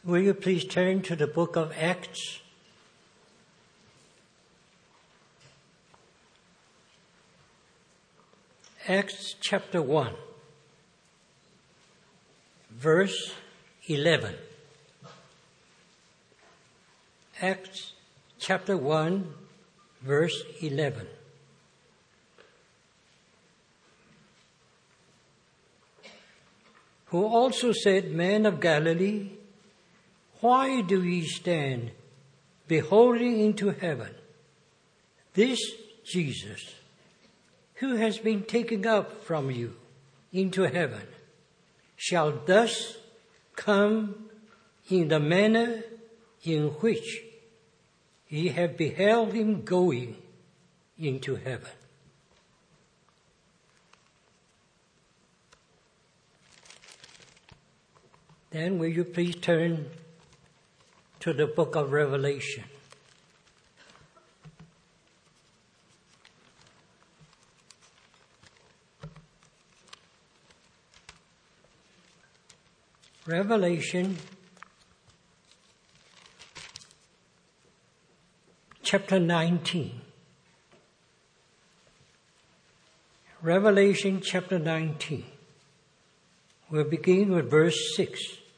Will you please turn to the book of Acts? Acts chapter 1, verse 11. Acts chapter 1, verse 11. Who also said, Men of Galilee, why do ye stand beholding into heaven? This Jesus, who has been taken up from you into heaven, shall thus come in the manner in which ye have beheld him going into heaven. Then will you please turn to the book of Revelation. Revelation chapter 19. Revelation chapter 19. We'll begin with verse 6.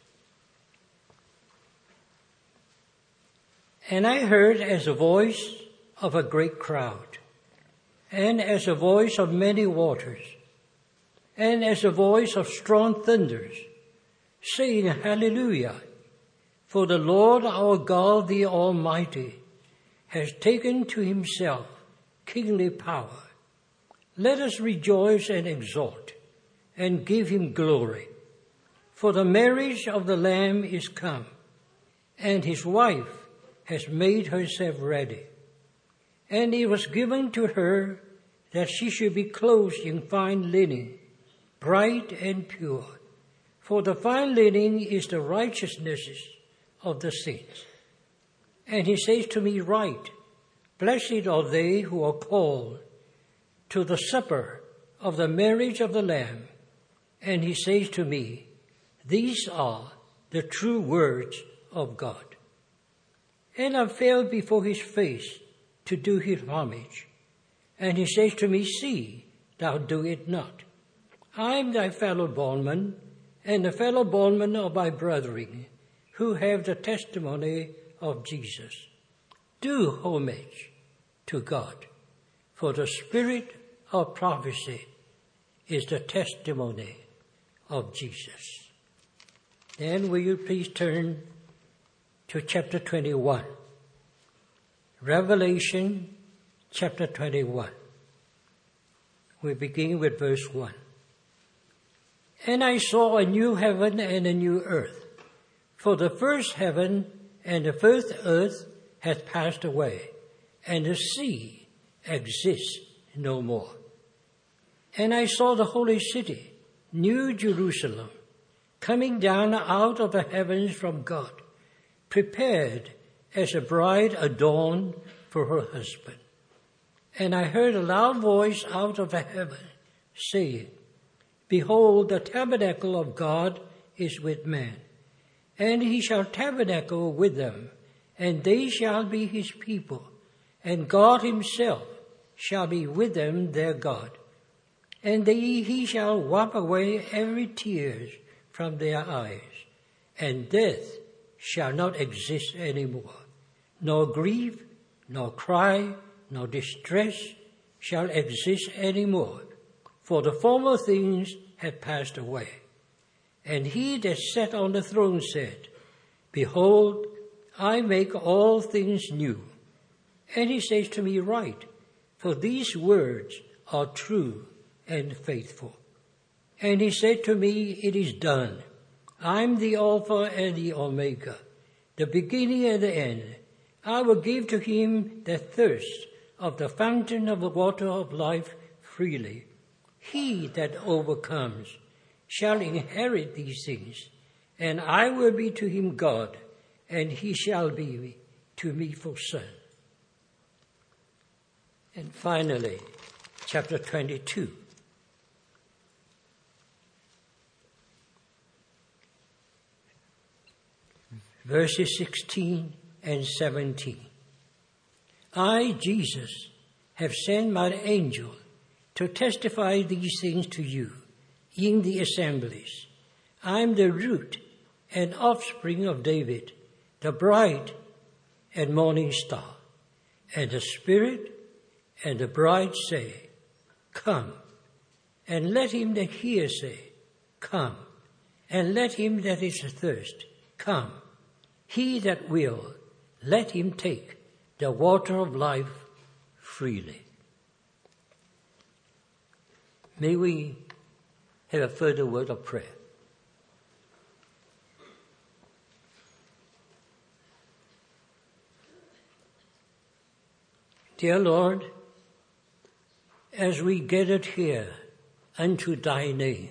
And I heard as a voice of a great crowd, and as a voice of many waters, and as a voice of strong thunders, saying, Hallelujah! For the Lord our God, the Almighty, has taken to himself kingly power. Let us rejoice and exult, and give him glory. For the marriage of the Lamb is come, and his wife has made herself ready. And it was given to her that she should be clothed in fine linen, bright and pure. For the fine linen is the righteousness of the saints. And he says to me, Write, blessed are they who are called to the supper of the marriage of the Lamb. And he says to me, These are the true words of God. And I fell before his face to do him homage. And he says to me, See, thou do it not. I am thy fellow bondman, and the fellow bondman of my brethren, who have the testimony of Jesus. Do homage to God, for the spirit of prophecy is the testimony of Jesus. Then will you please turn to chapter 21. Revelation chapter 21. We begin with verse 1. And I saw a new heaven and a new earth, for the first heaven and the first earth hath passed away, and the sea exists no more. And I saw the holy city, New Jerusalem, coming down out of the heavens from God, prepared as a bride adorned for her husband. And I heard a loud voice out of the heaven, saying, Behold, the tabernacle of God is with man, and he shall tabernacle with them, and they shall be his people, and God himself shall be with them their God. And he shall wipe away every tear from their eyes, and death shall not exist anymore. Nor grief, nor cry, nor distress shall exist anymore, for the former things have passed away. And he that sat on the throne said, Behold, I make all things new. And he says to me, Write, for these words are true and faithful. And he said to me, It is done. I am the Alpha and the Omega, the beginning and the end. I will give to him that thirsts of the fountain of the water of life freely. He that overcomes shall inherit these things, and I will be to him God, and he shall be to me for son. And finally, chapter 22. verses 16 and 17. I, Jesus, have sent my angel to testify these things to you in the assemblies. I am the root and offspring of David, the bright and morning star. And the Spirit and the bride say, Come. And let him that hears say, Come. And let him that is athirst, come. He that will, let him take the water of life freely. May we have a further word of prayer. Dear Lord, as we gathered here unto thy name,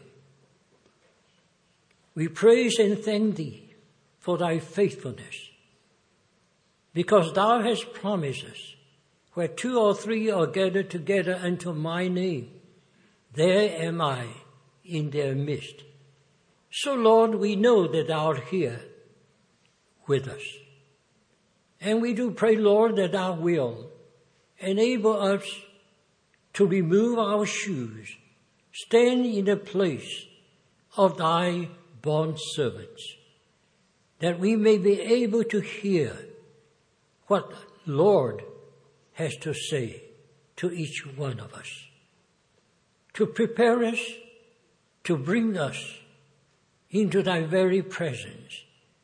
we praise and thank thee for thy faithfulness, because thou hast promised us, where 2 or 3 are gathered together unto my name, there am I in their midst. So, Lord, we know that thou art here with us. And we do pray, Lord, that thou will enable us to remove our shoes, stand in the place of thy bond servants, that we may be able to hear what the Lord has to say to each one of us, to prepare us, to bring us into thy very presence.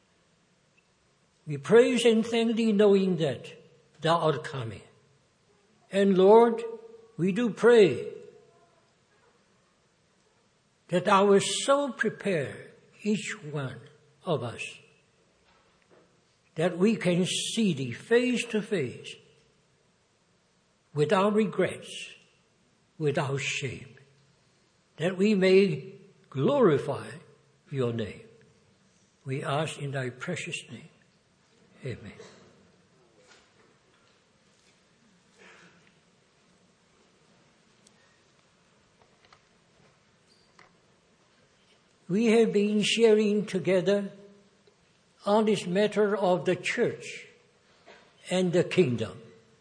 We praise and thank thee, knowing that thou art coming. And Lord, we do pray that thou wilt so prepare each one of us that we can see thee face to face, without regrets, without shame, that we may glorify your name. We ask in thy precious name. Amen. We have been sharing together on this matter of the church and the kingdom.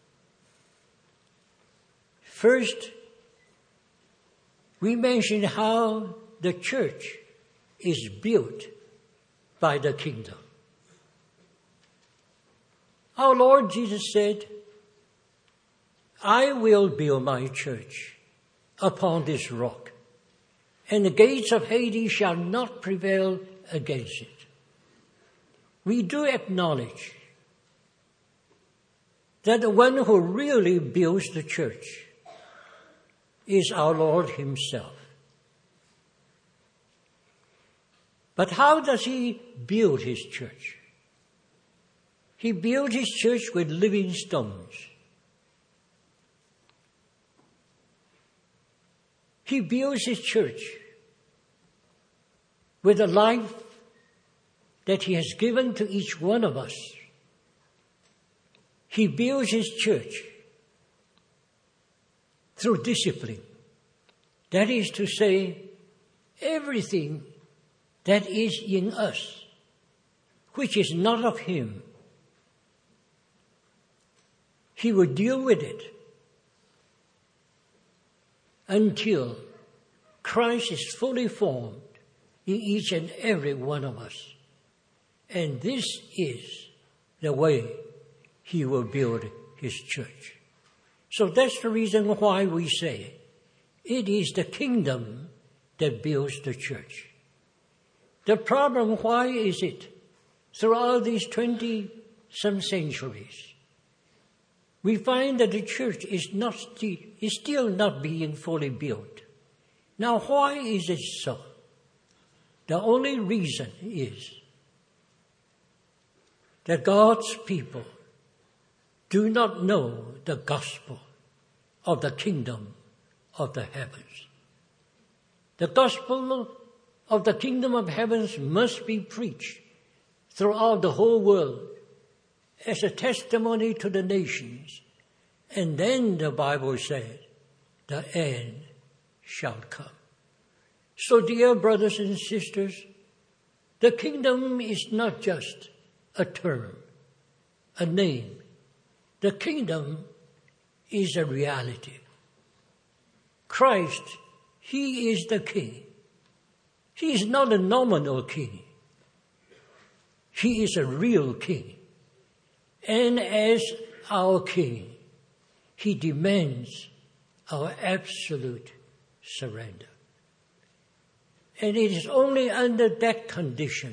First, we mentioned how the church is built by the kingdom. Our Lord Jesus said, I will build my church upon this rock, and the gates of Hades shall not prevail against it. We do acknowledge that the one who really builds the church is our Lord himself. But how does he build his church? He built his church with living stones. He builds his church with the life that he has given to each one of us. He builds his church through discipline. That is to say, everything that is in us, which is not of him, he will deal with it until Christ is fully formed in each and every one of us. And this is the way he will build his church. So that's the reason why we say it is the kingdom that builds the church. The problem, why is it throughout these 20-some centuries, we find that the church is still not being fully built. Now, why is it so? The only reason is that God's people do not know the gospel of the kingdom of the heavens. The gospel of the kingdom of heavens must be preached throughout the whole world as a testimony to the nations. And then the Bible said, the end shall come. So, dear brothers and sisters, the kingdom is not just a term, a name. The kingdom is a reality. Christ, he is the king. He is not a nominal king. He is a real king. And as our king, he demands our absolute surrender. And it is only under that condition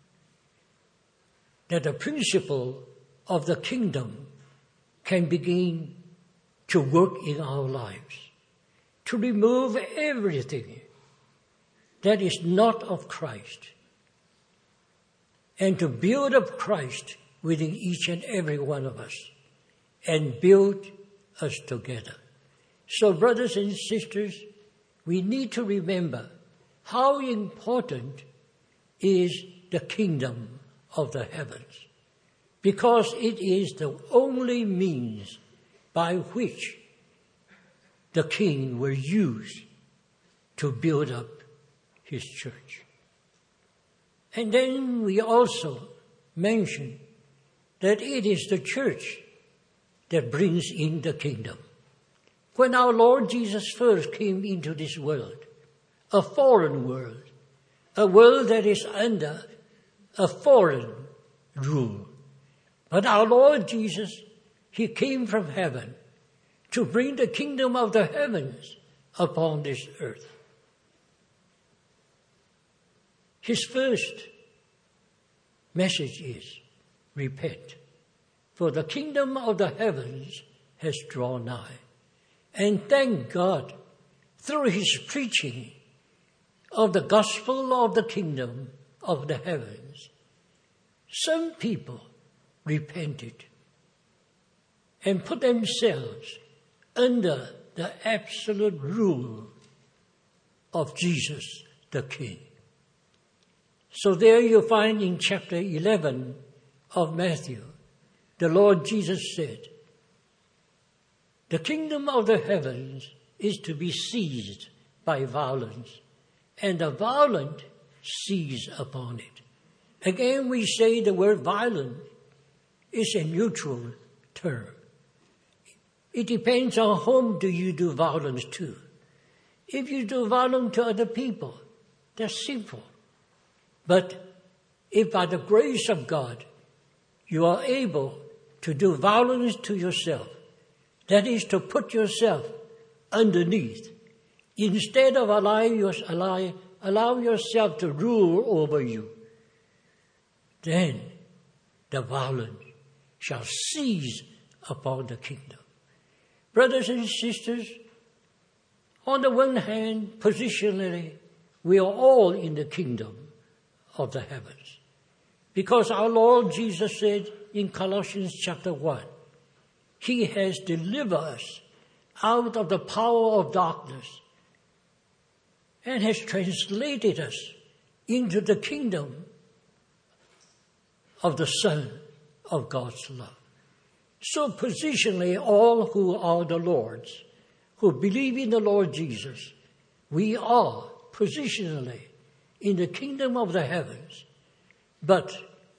that the principle of the kingdom can begin to work in our lives, to remove everything that is not of Christ, and to build up Christ within each and every one of us, and build us together. So, brothers and sisters, we need to remember how important is the kingdom of the heavens, because it is the only means by which the king will use to build up his church. And then we also mention that it is the church that brings in the kingdom. When our Lord Jesus first came into this world, a foreign world, a world that is under a foreign rule. But our Lord Jesus, he came from heaven to bring the kingdom of the heavens upon this earth. His first message is, repent, for the kingdom of the heavens has drawn nigh. And thank God, through his preaching of the gospel of the kingdom of the heavens, some people repented and put themselves under the absolute rule of Jesus the King. So there you find in chapter 11 of Matthew, the Lord Jesus said, the kingdom of the heavens is to be seized by violence, and the violent seize upon it. Again, we say the word violent is a neutral term. It depends on whom do you do violence to. If you do violence to other people, that's sinful. But if by the grace of God you are able to do violence to yourself, that is to put yourself underneath, instead of allow yourself to rule over you, then the violent shall seize upon the kingdom. Brothers and sisters, on the one hand, positionally, we are all in the kingdom of the heavens. Because our Lord Jesus said in Colossians chapter 1, he has delivered us out of the power of darkness and has translated us into the kingdom of the Son of God's love. So positionally, all who are the Lord's, who believe in the Lord Jesus, we are positionally in the kingdom of the heavens. But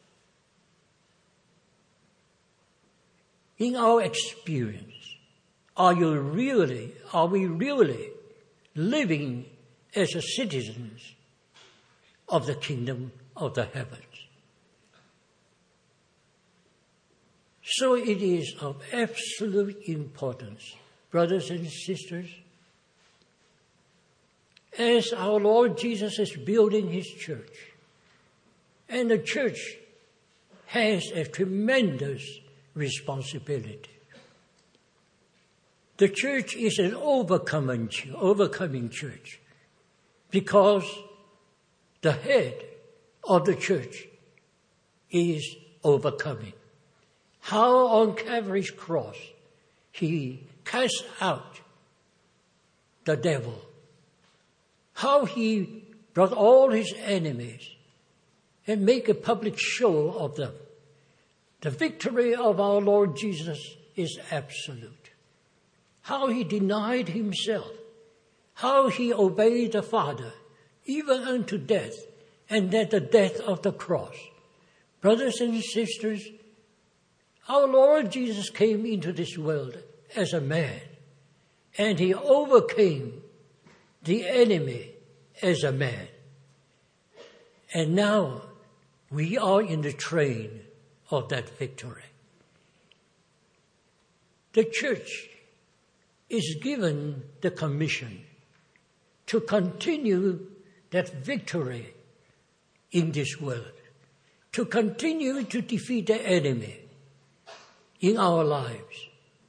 in our experience, are we really living as citizens of the kingdom of the heavens? So it is of absolute importance, brothers and sisters, as our Lord Jesus is building his church, and the church has a tremendous responsibility. The church is an overcoming church because the head of the church is overcoming. How on Calvary's cross he cast out the devil. How he brought all his enemies and make a public show of them. The victory of our Lord Jesus is absolute. How he denied himself. How he obeyed the Father, even unto death, and at the death of the cross. Brothers and sisters, our Lord Jesus came into this world as a man, and he overcame the enemy as a man. And now we are in the train of that victory. The church is given the commission to continue that victory in this world, to continue to defeat the enemy in our lives.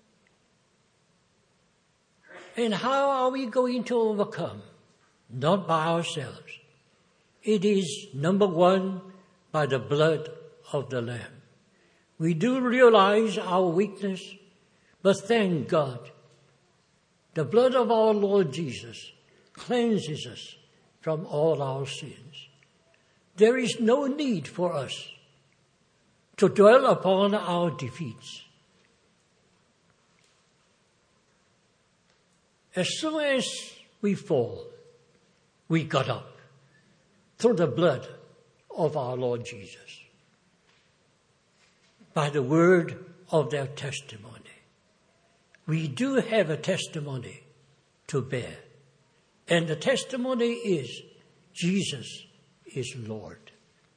And how are we going to overcome? Not by ourselves. It is, number one, by the blood of the Lamb. We do realize our weakness, but thank God, the blood of our Lord Jesus cleanses us from all our sins. There is no need for us to dwell upon our defeats. As soon as we fall, we got up through the blood of our Lord Jesus, by the word of their testimony. We do have a testimony to bear, and the testimony is Jesus is Lord.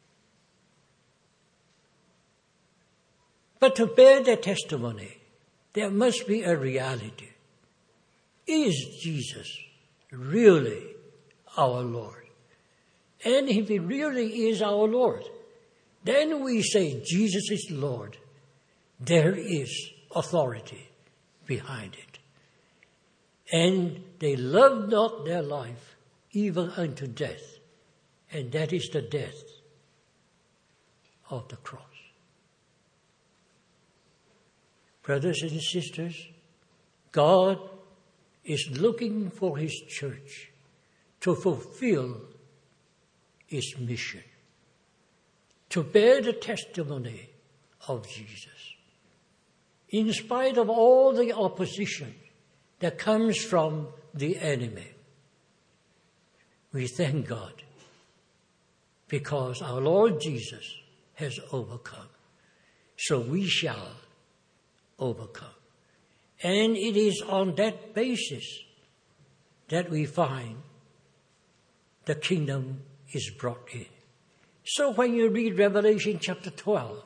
But to bear that testimony, there must be a reality. Is Jesus really our Lord? And if he really is our Lord, then we say Jesus is Lord. There is authority behind it. And they loved not their life even unto death. And that is the death of the cross. Brothers and sisters, God is looking for his church to fulfill its mission, to bear the testimony of Jesus. In spite of all the opposition that comes from the enemy, we thank God because our Lord Jesus has overcome. So we shall overcome. And it is on that basis that we find the kingdom is brought in. So when you read Revelation chapter 12,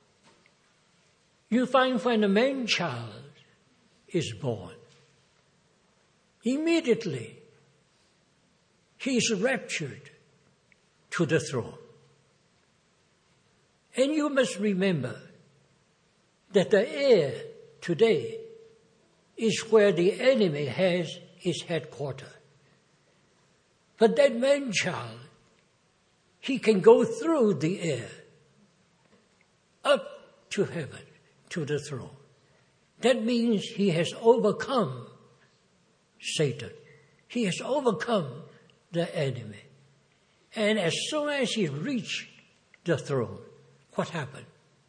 you find when a man-child is born, immediately he is raptured to the throne. And you must remember that the air today is where the enemy has its headquarters. But that man-child, he can go through the air up to heaven, to the throne. That means he has overcome Satan. He has overcome the enemy. And as soon as he reached the throne, what happened?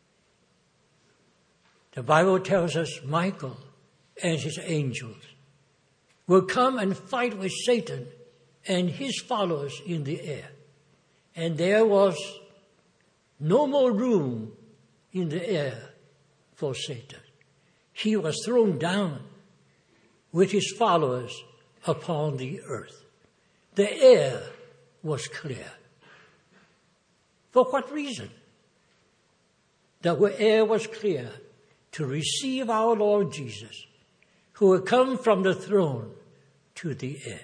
The Bible tells us Michael and his angels will come and fight with Satan and his followers in the air. And there was no more room in the air for Satan. He was thrown down with his followers upon the earth. The air was clear. For what reason? The air was clear to receive our Lord Jesus, who will come from the throne to the air.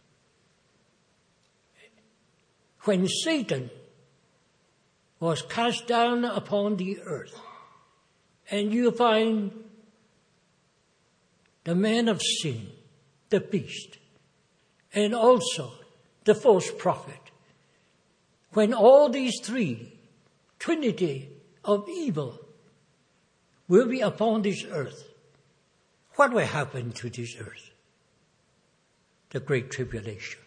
When Satan was cast down upon the earth, and you find the man of sin, the beast, and also the false prophet, when all these three, trinity of evil, will be upon this earth, what will happen to this earth? The Great Tribulation.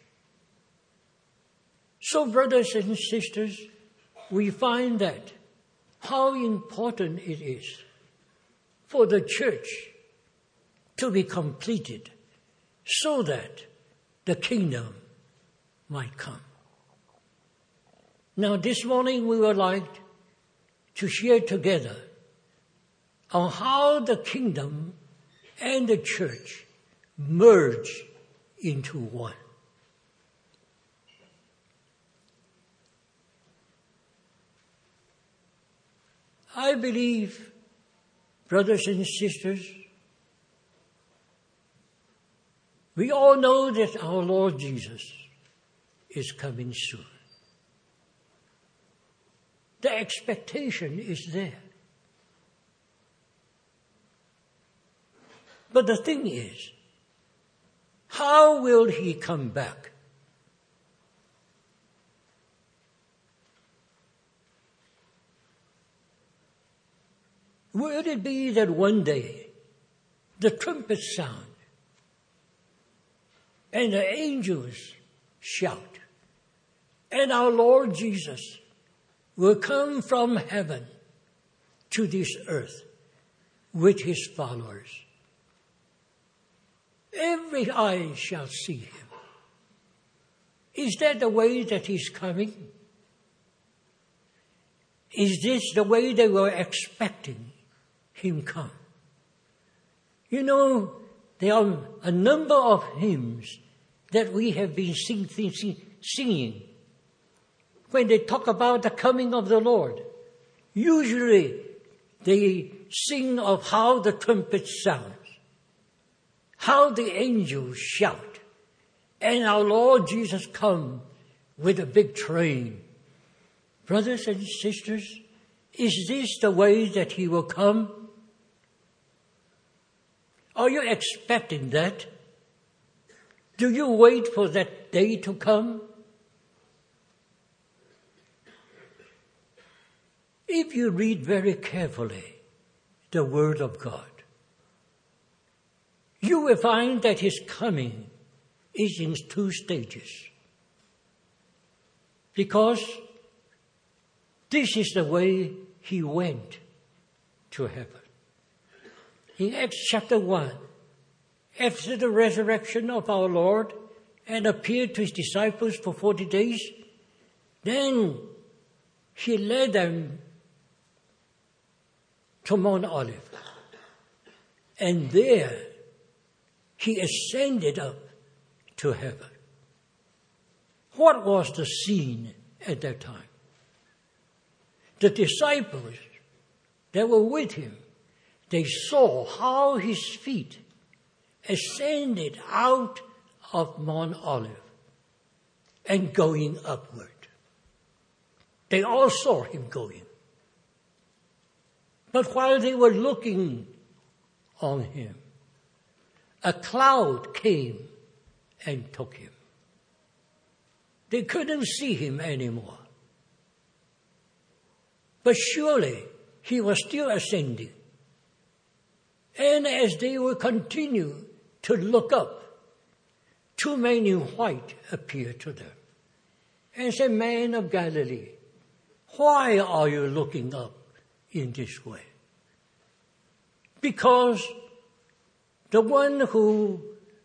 So, brothers and sisters, we find that how important it is for the church to be completed so that the kingdom might come. Now, this morning we would like to share together on how the kingdom and the church merge into one. I believe, brothers and sisters, we all know that our Lord Jesus is coming soon. The expectation is there. But the thing is, how will he come back? Will it be that one day the trumpet sound and the angels shout, and our Lord Jesus will come from heaven to this earth with his followers? Every eye shall see him. Is that the way that he's coming? Is this the way they were expecting him come? You know, there are a number of hymns that we have been singing when they talk about the coming of the Lord. Usually they sing of how the trumpet sounds, how the angels shout, and our Lord Jesus come with a big train. Brothers and sisters, is this the way that he will come? Are you expecting that? Do you wait for that day to come? If you read very carefully the Word of God, you will find that his coming is in two stages. Because this is the way he went to heaven. In Acts chapter 1, after the resurrection of our Lord and appeared to his disciples for 40 days, then he led them to Mount Olive. And there he ascended up to heaven. What was the scene at that time? The disciples that were with him, they saw how his feet ascended out of Mount Olive and going upward. They all saw him going. But while they were looking on him, a cloud came and took him. They couldn't see him anymore. But surely he was still ascending. And as they will continue to look up, two men in white appeared to them and said, "Man of Galilee, why are you looking up in this way?" Because the one who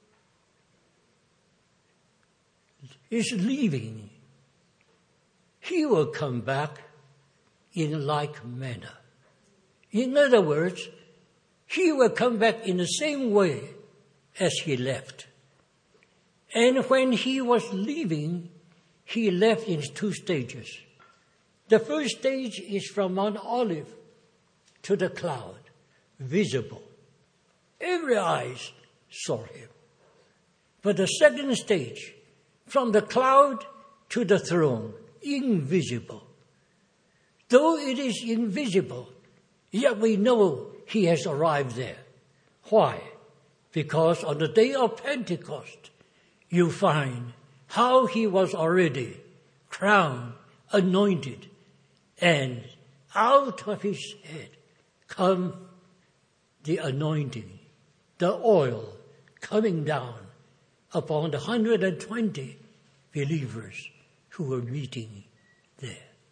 is leaving, he will come back in like manner. In other words, he will come back in the same way as he left. And when he was leaving, he left in two stages. The first stage is from Mount Olive to the cloud, visible. Every eye saw him. But the second stage, from the cloud to the throne, invisible. Though it is invisible, yet we know he has arrived there. Why? Because on the day of Pentecost, you find how he was already crowned, anointed, and out of his head come the anointing, the oil coming down upon the 120 believers who were meeting there.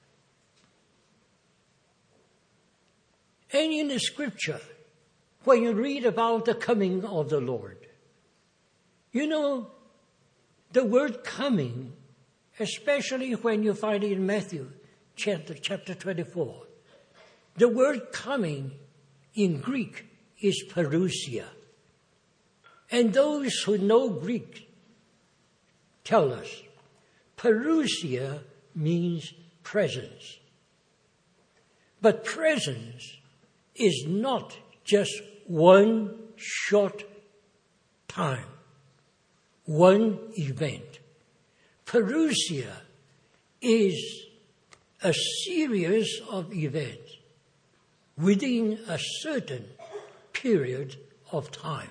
And in the scripture, when you read about the coming of the Lord, you know, the word coming, especially when you find it in Matthew chapter 24, The word coming in Greek is parousia. And those who know Greek tell us parousia means presence. But presence is not just one short time, one event. Parousia is a series of events within a certain period of time.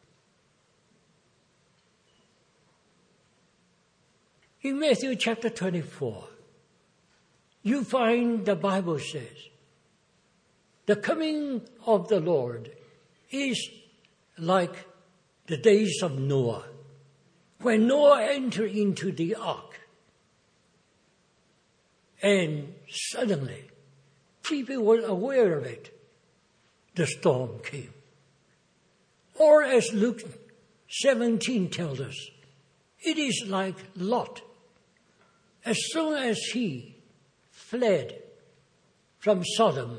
In Matthew chapter 24, you find the Bible says, the coming of the Lord is like the days of Noah, when Noah entered into the ark, and suddenly people were aware of it. The storm came. Or as Luke 17 tells us, it is like Lot. As soon as he fled from Sodom,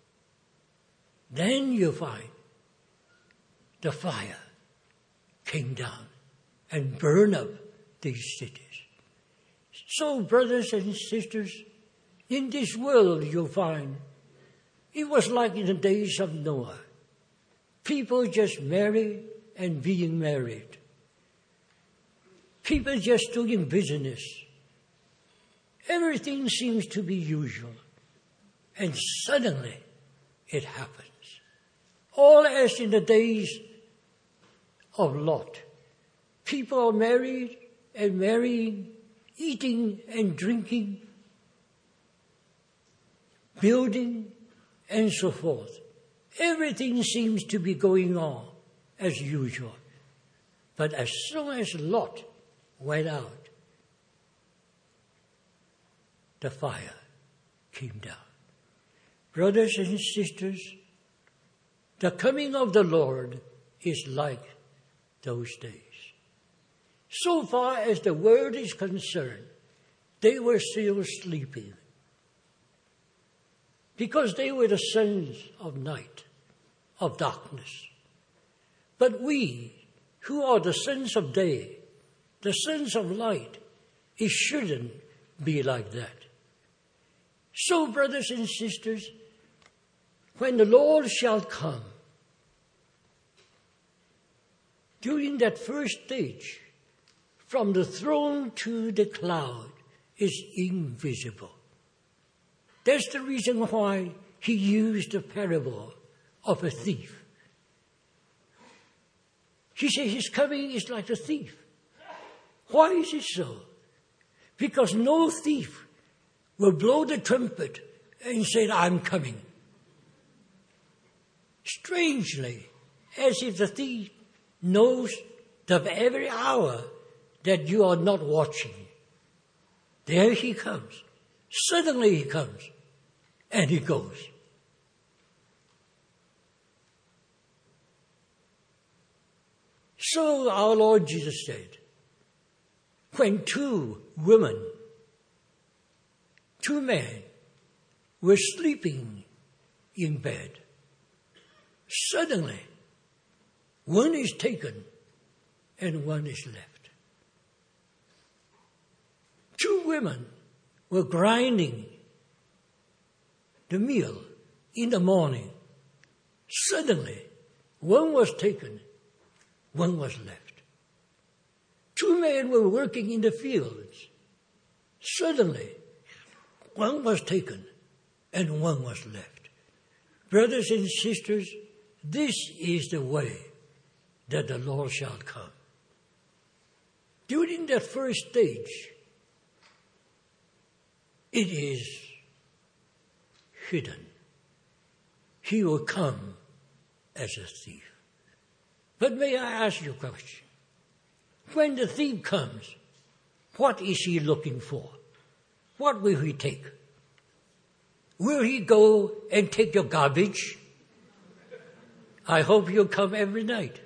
then you find the fire came down and burned up these cities. So, brothers and sisters, in this world you'll find it was like in the days of Noah. People just married and being married. People just doing business. Everything seems to be usual. And suddenly it happens. All as in the days of Lot. People are married and marrying, eating and drinking, building, and so forth. Everything seems to be going on as usual. But as soon as Lot went out, the fire came down. Brothers and sisters, the coming of the Lord is like those days. So far as the world is concerned, they were still sleeping because they were the sons of night, of darkness. But we, who are the sons of day, the sons of light, it shouldn't be like that. So, brothers and sisters, when the Lord shall come, during that first stage, from the throne to the cloud is invisible. That's the reason why he used the parable of a thief. He said his coming is like a thief. Why is it so? Because no thief will blow the trumpet and say, I'm coming. Strangely, as if the thief knows that every hour that you are not watching, there he comes. Suddenly he comes and he goes. So our Lord Jesus said, when two men were sleeping in bed, suddenly one is taken and one is left. Two women were grinding the meal in the morning. Suddenly, one was taken, one was left. Two men were working in the fields. Suddenly, one was taken and one was left. Brothers and sisters, this is the way that the Lord shall come. During that first stage, it is hidden. He will come as a thief. But may I ask you a question? When the thief comes, what is he looking for? What will he take? Will he go and take your garbage? I hope you'll come every night.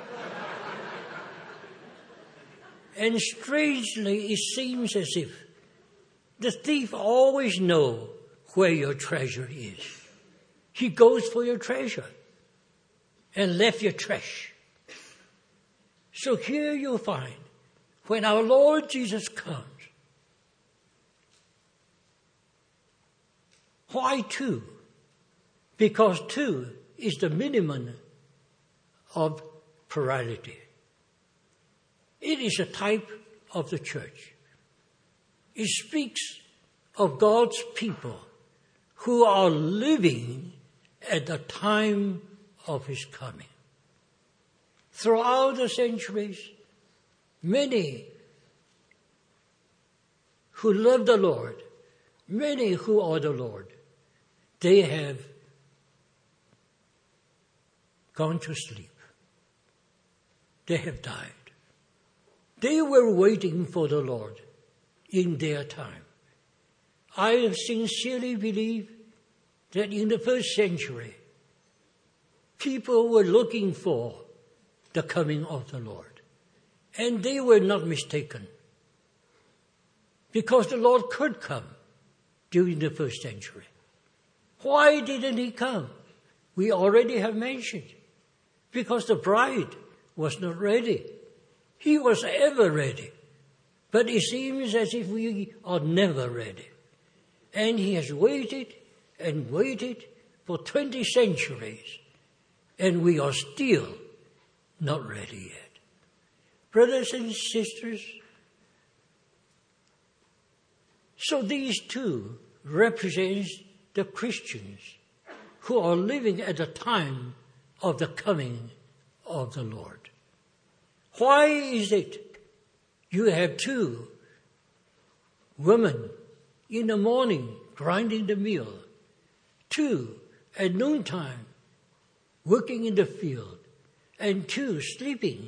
And strangely, it seems as if the thief always knows where your treasure is. He goes for your treasure and left your trash. So here you find, when our Lord Jesus comes, why two? Because two is the minimum of plurality. It is a type of the church. It speaks of God's people who are living at the time of His coming. Throughout the centuries, many who love the Lord, many who are the Lord, they have gone to sleep. They have died. They were waiting for the Lord in their time. I sincerely believe that in the first century, people were looking for the coming of the Lord. And they were not mistaken. Because the Lord could come during the first century. Why didn't He come? We already have mentioned. Because the bride was not ready. He was ever ready. But it seems as if we are never ready. And He has waited and waited for 20 centuries. And we are still not ready yet. Brothers and sisters, so these two represent the Christians who are living at the time of the coming of the Lord. Why is it you have two women in the morning grinding the mill, two at noontime working in the field, and two sleeping?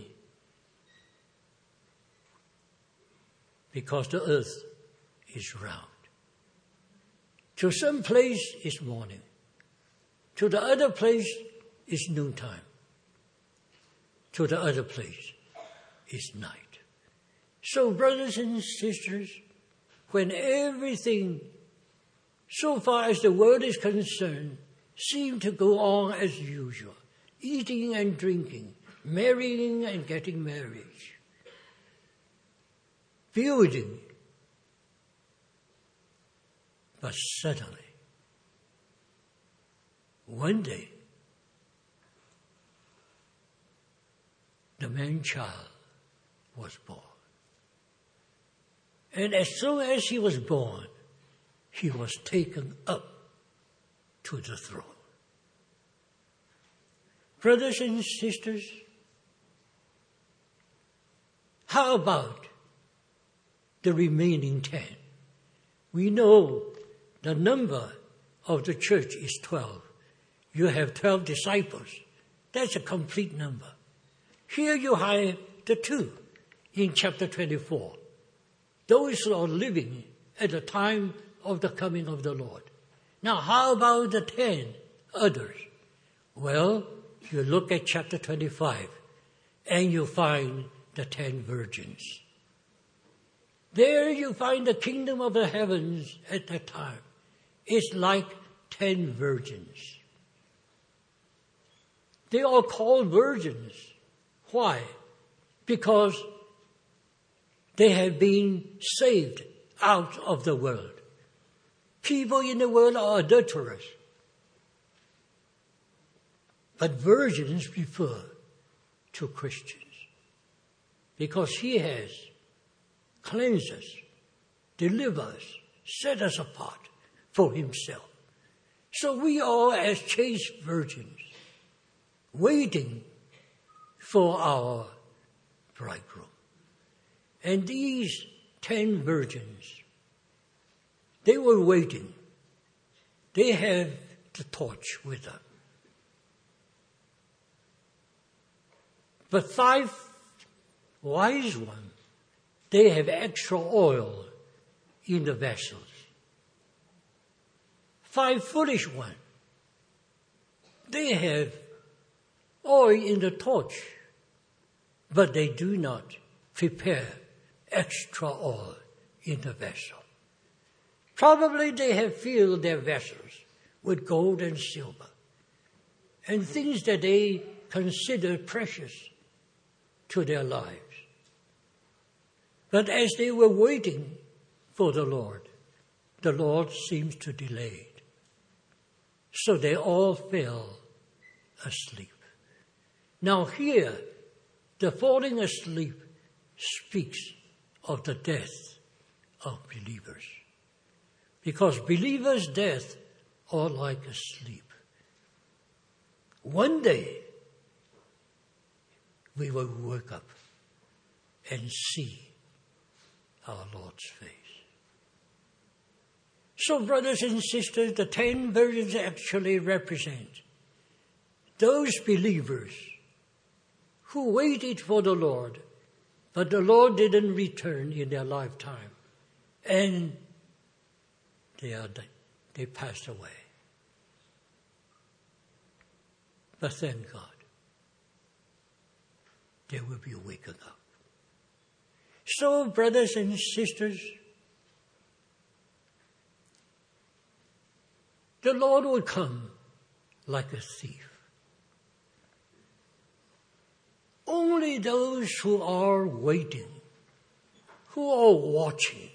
Because the earth is round. To some place is morning. To the other place is noontime. To the other place is night. So, brothers and sisters, when everything, so far as the world is concerned, seems to go on as usual, eating and drinking, marrying and getting married, building. But suddenly, one day, the man-child was born. And as soon as he was born, he was taken up to the throne. Brothers and sisters, how about the remaining 10? We know the number of the church is 12. You have 12 disciples. That's a complete number. Here you have the two in chapter 24. Those who are living at the time of the coming of the Lord. Now, how about the 10 others? Well, you look at chapter 25 and you find the 10 virgins. There you find the kingdom of the heavens at that time. It's like 10 virgins. They are called virgins. Why? Because they have been saved out of the world. People in the world are adulterers. But virgins refer to Christians. Because He has cleansed us, delivered us, set us apart for Himself. So we are as chaste virgins, waiting for our bridegroom. And these 10 virgins, they were waiting. They have the torch with them. But 5 wise ones, they have extra oil in the vessels. 5 foolish ones, they have oil in the torch, but they do not prepare extra oil in the vessel. Probably they have filled their vessels with gold and silver. and things that they consider precious to their lives. But as they were waiting for the Lord seems to delay. So they all fell asleep. Now here, the falling asleep speaks of the death of believers. Because believers' death are like a sleep. One day, we will wake up and see our Lord's face. So, brothers and sisters, the 10 virgins actually represent those believers who waited for the Lord, but the Lord didn't return in their lifetime, and they passed away. But thank God, they will be waking up. So, brothers and sisters, the Lord will come like a thief. Only those who are waiting, who are watching,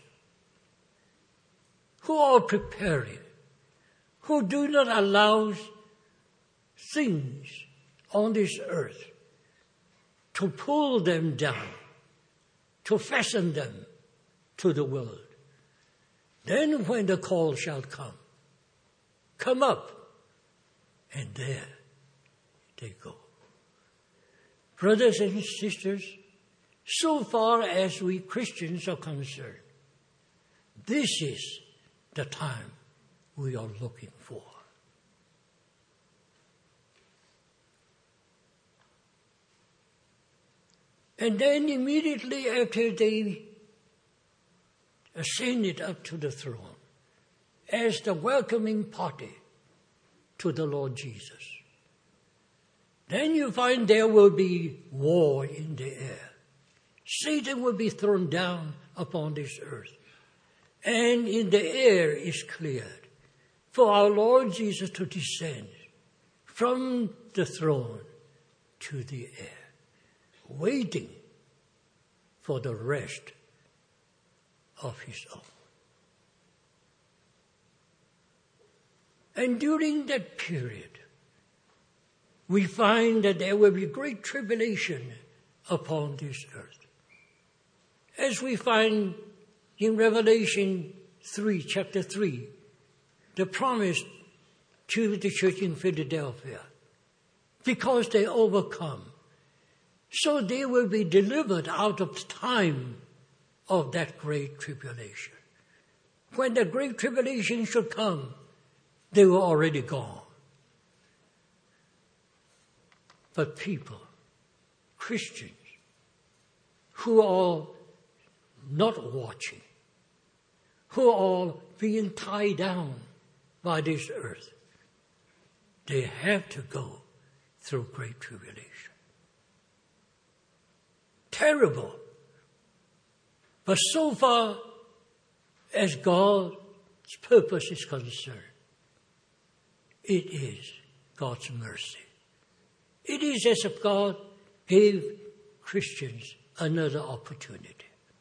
who are preparing, who do not allow things on this earth to pull them down, to fasten them to the world. Then when the call shall come up, and there they go. Brothers and sisters, so far as we Christians are concerned, this is the time we are looking for. And then immediately after they ascended up to the throne, as the welcoming party to the Lord Jesus, then you find there will be war in the air. Satan will be thrown down upon this earth. And in the air is cleared for our Lord Jesus to descend from the throne to the air, waiting for the rest of his own. And during that period, we find that there will be great tribulation upon this earth. As we find in Revelation 3, chapter 3, the promise to the church in Philadelphia, because they overcome, so they will be delivered out of the time of that great tribulation. When the great tribulation should come, they were already gone. But people, Christians, who are not watching, who are being tied down by this earth, they have to go through great tribulation. Terrible. But so far as God's purpose is concerned, it is God's mercy. It is as if God gave Christians another opportunity.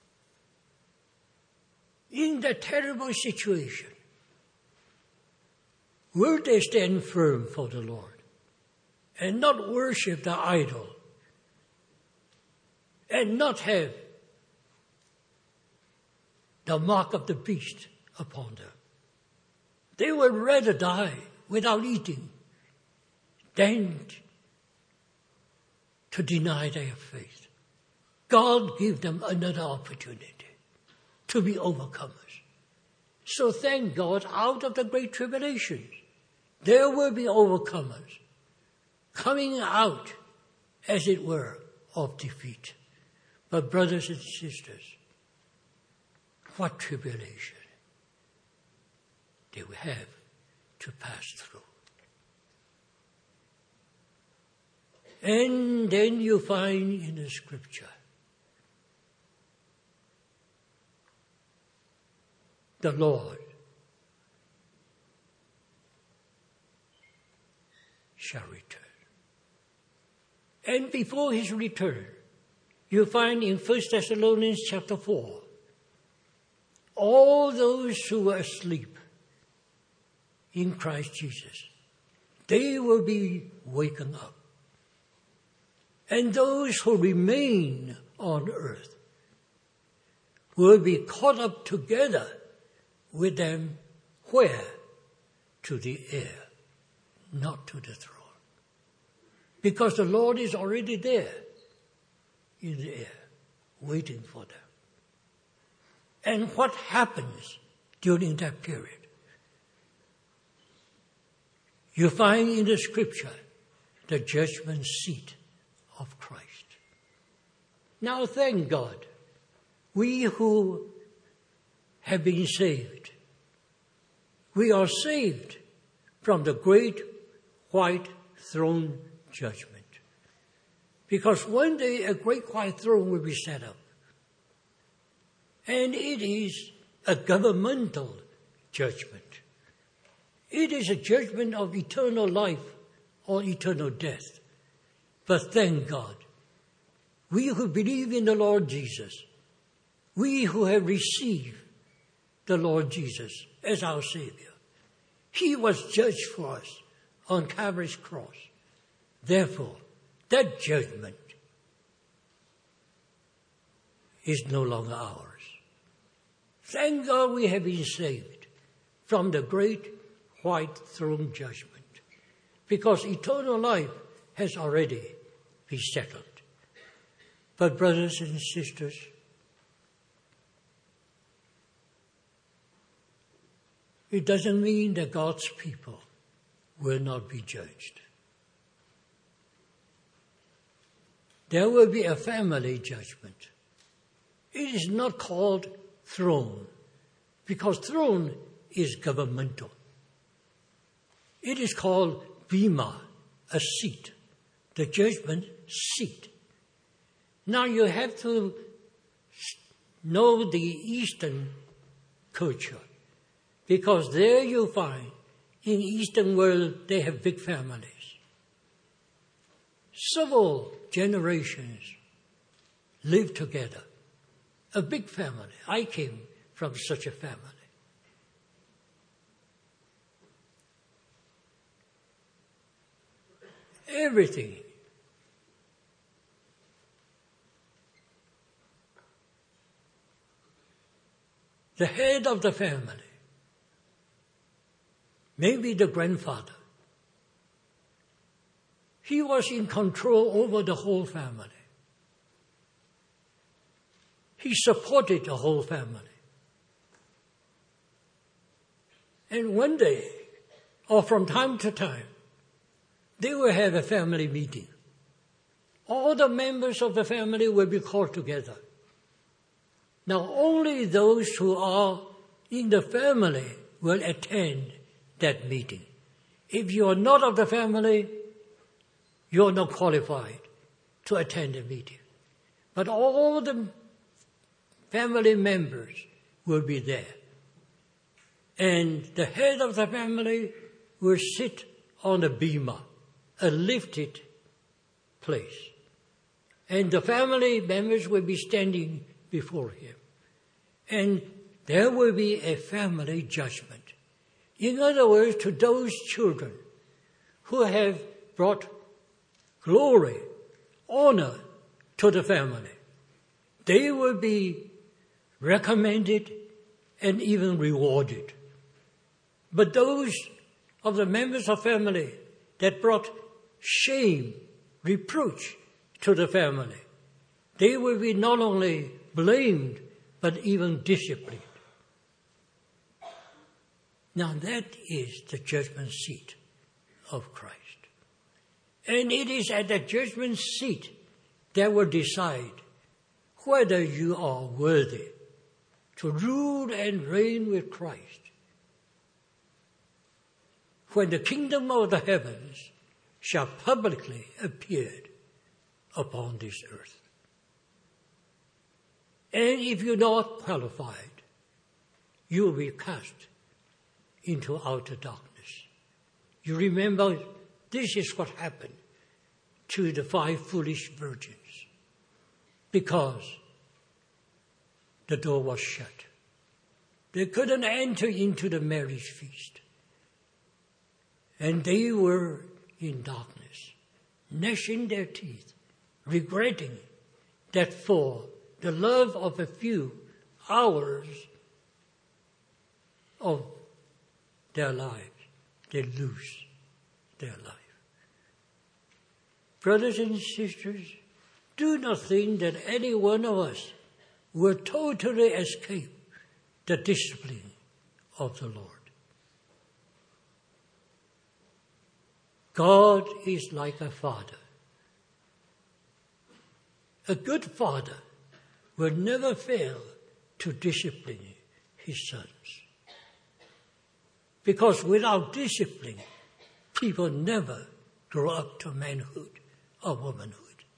In that terrible situation, will they stand firm for the Lord and not worship the idol and not have the mark of the beast upon them? They would rather die without eating than to deny their faith. God gave them another opportunity to be overcomers. So thank God, out of the great tribulations, there will be overcomers coming out, as it were, of defeat. But brothers and sisters, what tribulation they will have to pass through. And then you find in the scripture the Lord shall return. And before his return, you find in 1 Thessalonians chapter 4, all those who were asleep in Christ Jesus, they will be waken up. And those who remain on earth will be caught up together with them where? To the air, not to the throne. Because the Lord is already there in the air, waiting for them. And what happens during that period? You find in the scripture the judgment seat of Christ. Now thank God, we who have been saved, we are saved from the great white throne judgment. Because one day a great white throne will be set up. And it is a governmental judgment. It is a judgment of eternal life or eternal death. But thank God, we who believe in the Lord Jesus, we who have received the Lord Jesus as our Savior, He was judged for us on Calvary's cross. Therefore, that judgment is no longer ours. Thank God we have been saved from the great white throne judgment, because eternal life has already been settled. But brothers and sisters, it doesn't mean that God's people will not be judged. There will be a family judgment. It is not called throne, because throne is governmental. It is called bema, a seat, the judgment seat. Now you have to know the Eastern culture, because there you find, in the Eastern world, they have big families. Several generations live together. A big family. I came from such a family. Everything. The head of the family, maybe the grandfather, he was in control over the whole family. He supported the whole family. And one day, or from time to time, they will have a family meeting. All the members of the family will be called together. Now, only those who are in the family will attend that meeting. If you are not of the family, you are not qualified to attend the meeting. But all the family members will be there. And the head of the family will sit on a bema, a lifted place. And the family members will be standing before him. And there will be a family judgment. In other words, to those children who have brought glory, honor to the family, they will be recommended and even rewarded. But those of the members of family that brought shame, reproach to the family, they will be not only blamed, but even disciplined. Now that is the judgment seat of Christ. And it is at the judgment seat that will decide whether you are worthy to rule and reign with Christ when the kingdom of the heavens shall publicly appear upon this earth. And if you're not qualified, you will be cast into outer darkness. You remember This is what happened to the 5 foolish virgins, because the door was shut. They couldn't enter into the marriage feast. And they were in darkness, gnashing their teeth, regretting that for the love of a few hours of their lives, they lose their life. Brothers and sisters, do not think that any one of us will totally escape the discipline of the Lord. God is like a father. A good father will never fail to discipline his sons. Because without discipline, people never grow up to manhood or womanhood.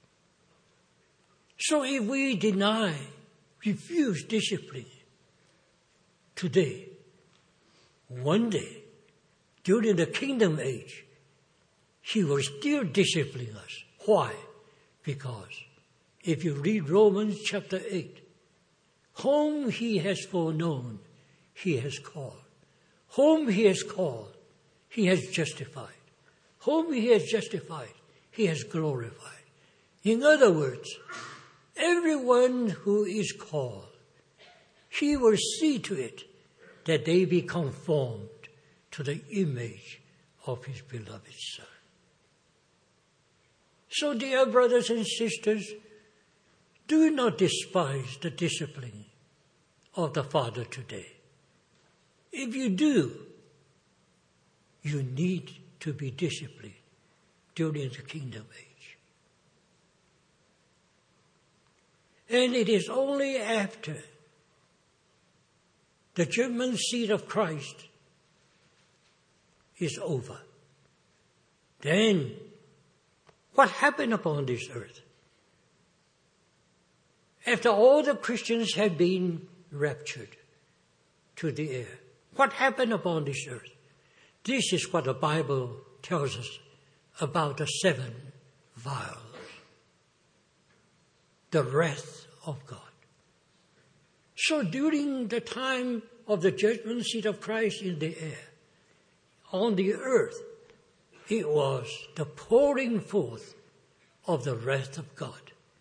So if we refuse discipline today, one day, during the kingdom age, he will still discipline us. Why? Because if you read Romans chapter 8, whom he has foreknown, he has called. Whom he has called, he has justified. Whom he has justified, he has glorified. In other words, everyone who is called, he will see to it that they be conformed to the image of his beloved Son. So, dear brothers and sisters, do not despise the discipline of the Father today. If you do, you need to be disciplined during the kingdom age. And it is only after the judgment seat of Christ is over, then what happened upon this earth? After all the Christians have been raptured to the air, what happened upon this earth? This is what the Bible tells us about the 7 vials, the wrath of God. So during the time of the judgment seat of Christ in the air, on the earth, it was the pouring forth of the wrath of God.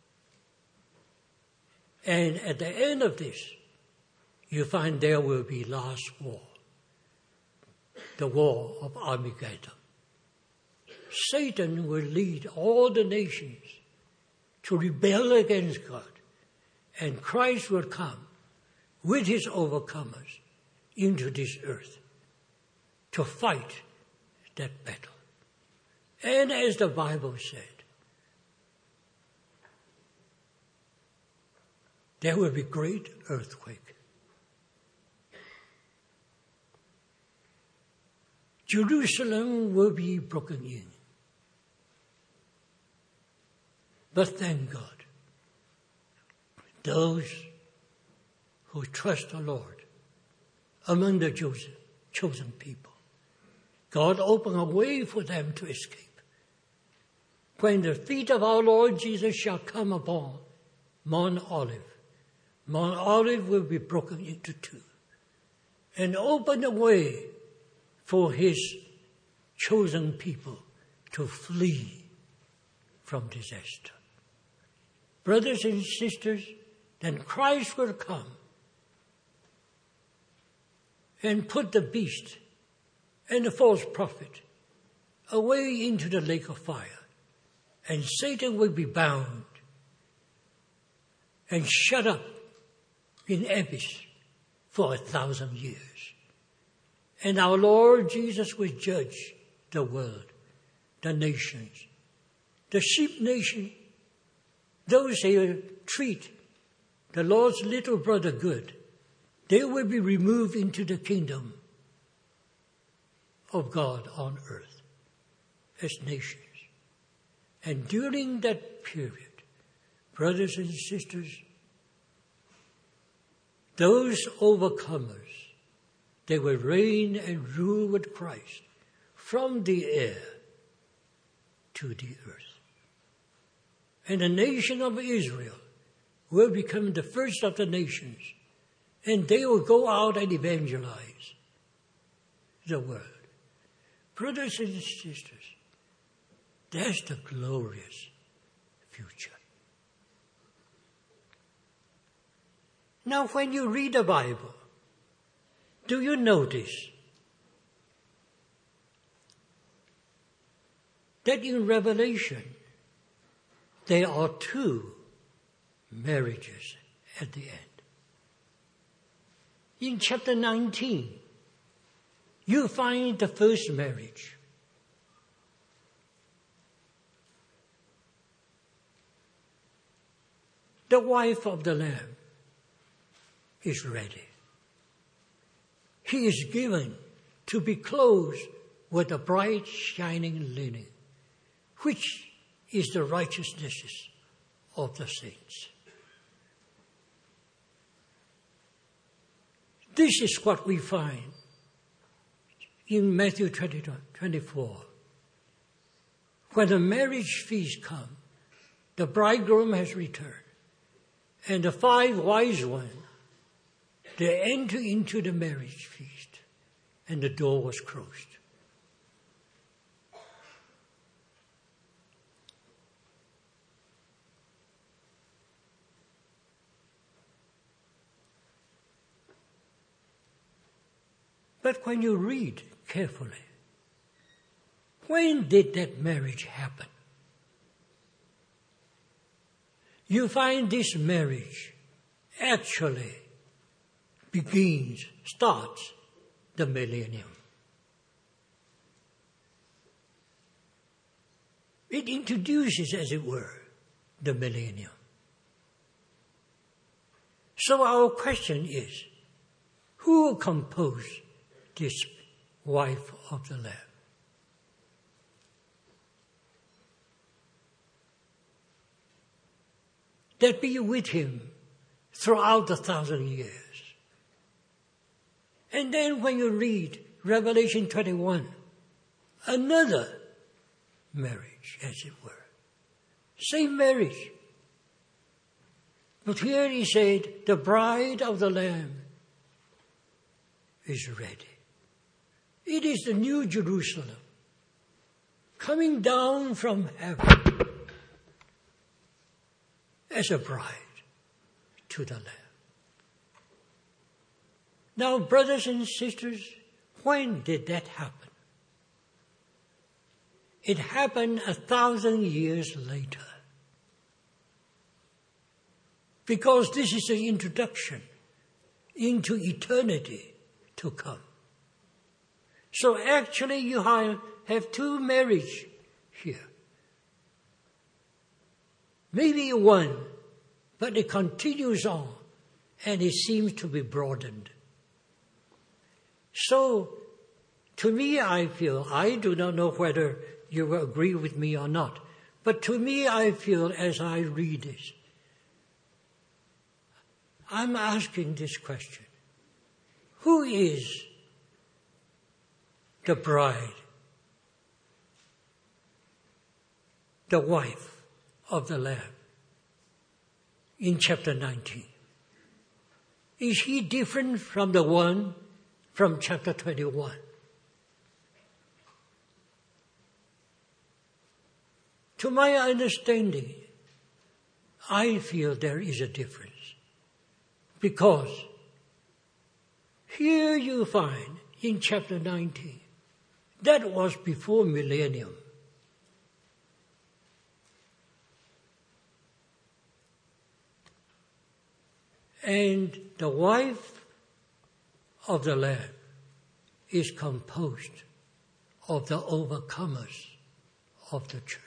And at the end of this, you find there will be last war, the war of Armageddon. Satan will lead all the nations to rebel against God, and Christ will come with his overcomers into this earth to fight that battle. And as the Bible said, there will be great earthquake. Jerusalem will be broken in. But thank God, those who trust the Lord among the chosen people, God opened a way for them to escape. When the feet of our Lord Jesus shall come upon Mount Olive will be broken into 2 and open a way for his chosen people to flee from disaster. Brothers and sisters, then Christ will come and put the beast and the false prophet away into the lake of fire, and Satan will be bound and shut up in abyss for 1,000 years. And our Lord Jesus will judge the world, the nations, the sheep nation, those who treat the Lord's little brother good. They will be removed into the kingdom of God on earth as nations. And during that period, brothers and sisters, those overcomers, they will reign and rule with Christ from the air to the earth. And the nation of Israel will become the first of the nations, and they will go out and evangelize the world. Brothers and sisters, that's the glorious future. Now, when you read the Bible, do you notice that in Revelation there are two marriages at the end? In chapter 19, you find the first marriage. The wife of the Lamb is ready. He is given to be clothed with a bright shining linen, which is the righteousness of the saints. This is what we find in Matthew 24. When the marriage feast comes, the bridegroom has returned, and the 5 wise ones, they enter into the marriage feast, and the door was closed. But when you read carefully, when did that marriage happen? You find this marriage actually starts the millennium. It introduces, as it were, the millennium. So our question is, who composed this wife of the Lamb? That be with him throughout the 1,000 years. And then when you read Revelation 21, another marriage, as it were. Same marriage. But here he said, the bride of the Lamb is ready. It is the new Jerusalem coming down from heaven as a bride to the Lamb. Now, brothers and sisters, when did that happen? It happened 1,000 years later. Because this is the introduction into eternity to come. So actually you have 2 marriages here. Maybe one, but it continues on and it seems to be broadened. So to me, I feel, I do not know whether you will agree with me or not, but to me, I feel as I read this, I'm asking this question. Who is the bride, the wife of the Lamb in chapter 19? Is he different from the one from chapter 21? To my understanding, I feel there is a difference. Because here you find in chapter 19, that was before millennium. And the wife of the Lamb is composed of the overcomers of the church.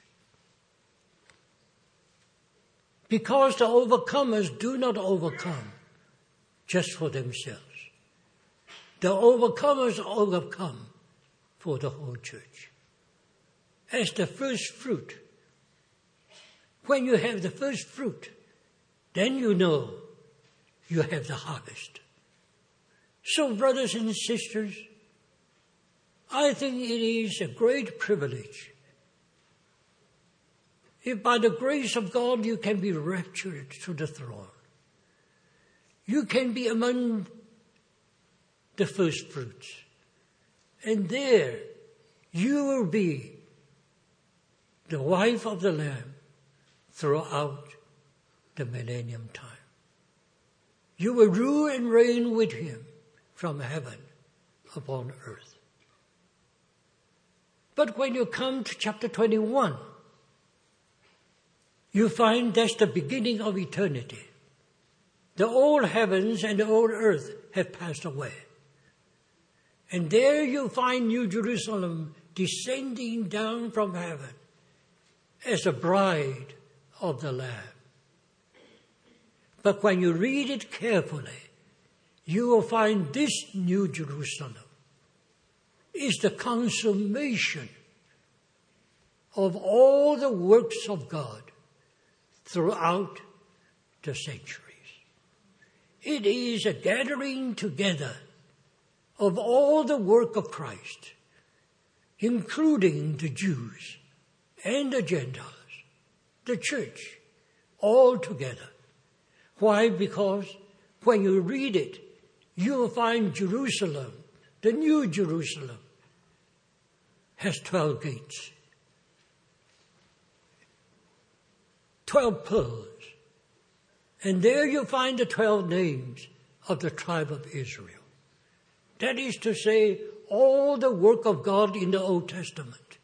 Because the overcomers do not overcome just for themselves. The overcomers overcome for the whole church. As the first fruit. When you have the first fruit, then you know you have the harvest. So, brothers and sisters, I think it is a great privilege If by the grace of God you can be raptured to the throne, you can be among the first fruits. And there you will be the wife of the Lamb throughout the millennium time. You will rule and reign with him from heaven upon earth. But when you come to chapter 21, you find that's the beginning of eternity. The old heavens and the old earth have passed away. And there you find New Jerusalem descending down from heaven as a bride of the Lamb. But when you read it carefully, you will find this New Jerusalem is the consummation of all the works of God throughout the centuries. It is a gathering together of all the work of Christ, including the Jews and the Gentiles, the church, all together. Why? Because when you read it, you will find Jerusalem, the New Jerusalem, has 12 gates, 12 pearls. And there you find the 12 names of the tribe of Israel. That is to say, all the work of God in the Old Testament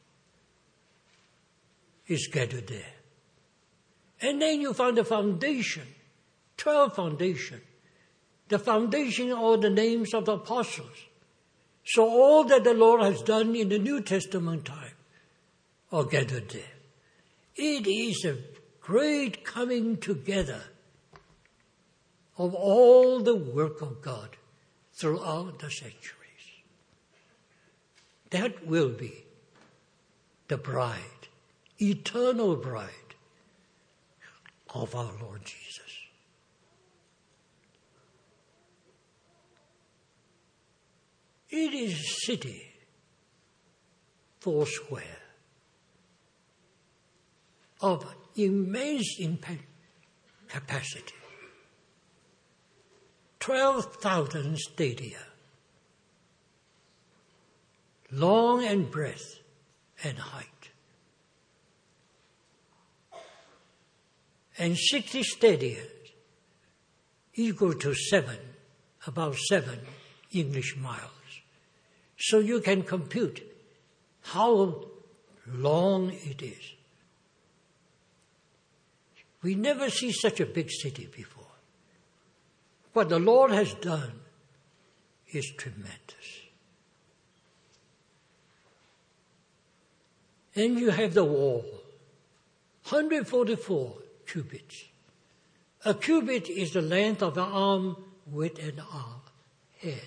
is gathered there. And then you find the foundation, 12 foundation. The foundation are the names of the apostles. So all that the Lord has done in the New Testament time are gathered there. It is a great coming together of all the work of God throughout the centuries. That will be the bride, eternal bride of our Lord Jesus. It is a city foursquare of immense capacity. 12,000 stadia, long and breadth and height. And 60 stadia equal to about 7 English miles. So you can compute how long it is. We never see such a big city before. What the Lord has done is tremendous. And you have the wall, 144 cubits. A cubit is the length of an arm with an arm head.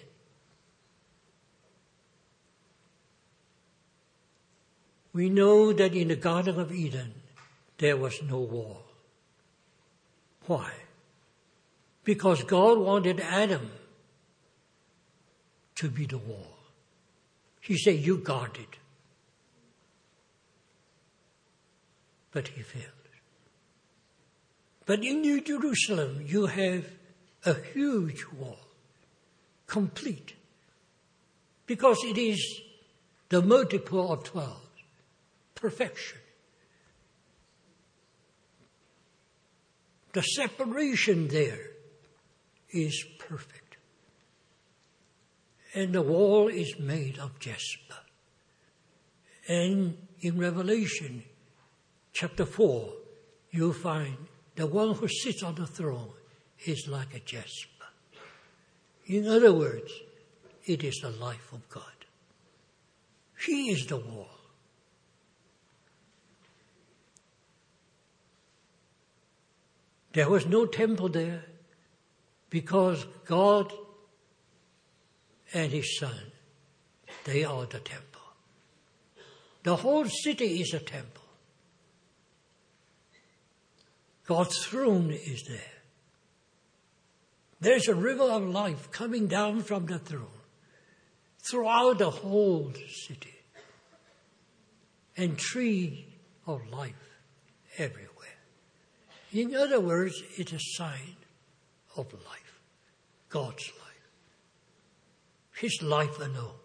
We know that in the Garden of Eden, there was no wall. Why? Because God wanted Adam to be the wall. He said, you guard it. But he failed. But in New Jerusalem, you have a huge wall, complete, because it is the multiple of 12, perfection. The separation there is perfect. And the wall is made of jasper. And in Revelation chapter 4, you'll find the one who sits on the throne is like a jasper. In other words, it is the life of God. He is the wall. There was no temple there because God and His Son, they are the temple. The whole city is a temple. God's throne is there. There's a river of life coming down from the throne throughout the whole city. And tree of life everywhere. In other words, it's a sign of life, God's life, His life alone.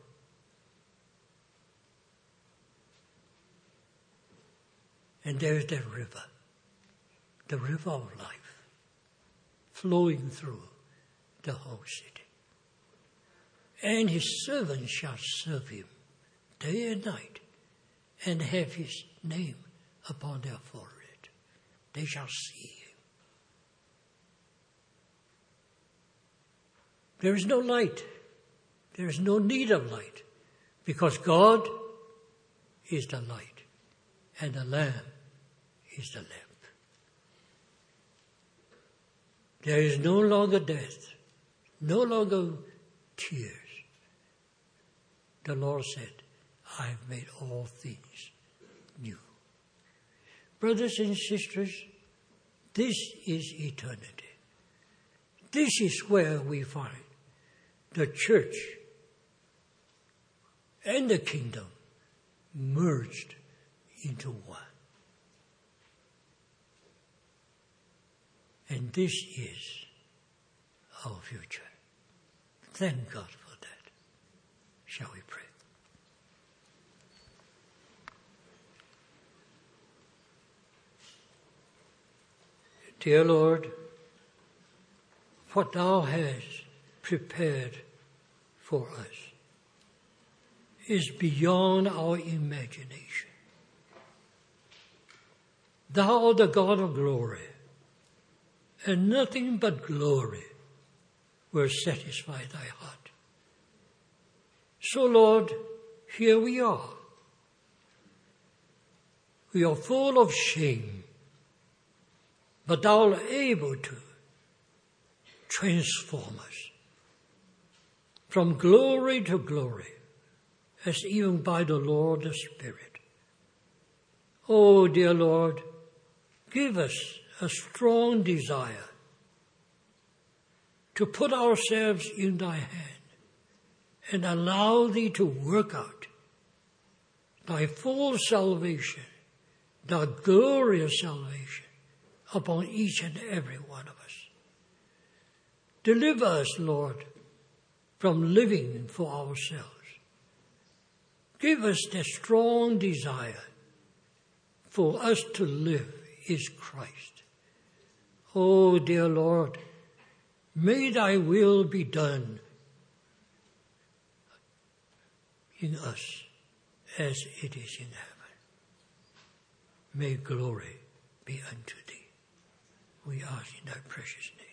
And there's the river of life, flowing through the whole city. And His servants shall serve Him day and night, and have His name upon their forehead. They shall see Him. There is no light. There is no need of light, because God is the light, and the Lamb is the lamp. There is no longer death, no longer tears. The Lord said, I have made all things new. Brothers and sisters, this is eternity. This is where we find the church and the kingdom merged into one. And this is our future. Thank God for that. Shall we pray? Dear Lord, what Thou hast prepared for us is beyond our imagination. Thou art the God of glory, and nothing but glory will satisfy Thy heart. So, Lord, here we are. We are full of shame, but Thou art able to transform us from glory to glory, as even by the Lord the Spirit. Oh, dear Lord, give us a strong desire to put ourselves in Thy hand and allow Thee to work out Thy full salvation, Thy glorious salvation upon each and every one of us. Deliver us, Lord, from living for ourselves. Give us the strong desire for us to live is Christ. Oh, dear Lord, may Thy will be done in us as it is in heaven. May glory be unto Thee. We ask in Thy precious name.